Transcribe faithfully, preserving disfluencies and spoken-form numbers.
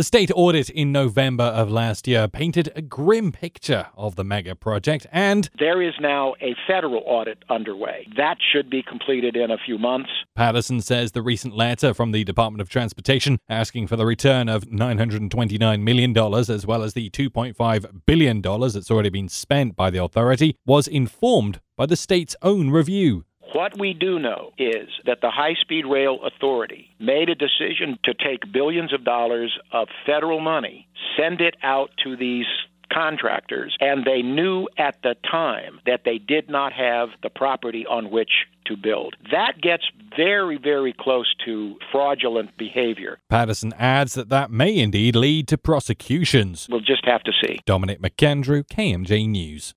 The state audit in November of last year painted a grim picture of the mega project, and there is now a federal audit underway. That should be completed in a few months. Patterson says the recent letter from the Department of Transportation asking for the return of nine hundred twenty-nine million dollars as well as the two point five billion dollars that's already been spent by the authority was informed by the state's own review. What we do know is that the High-Speed Rail Authority made a decision to take billions of dollars of federal money, send it out to these contractors, and they knew at the time that they did not have the property on which to build. That gets very, very close to fraudulent behavior. Patterson adds that that may indeed lead to prosecutions. We'll just have to see. Dominic McAndrew, K M J News.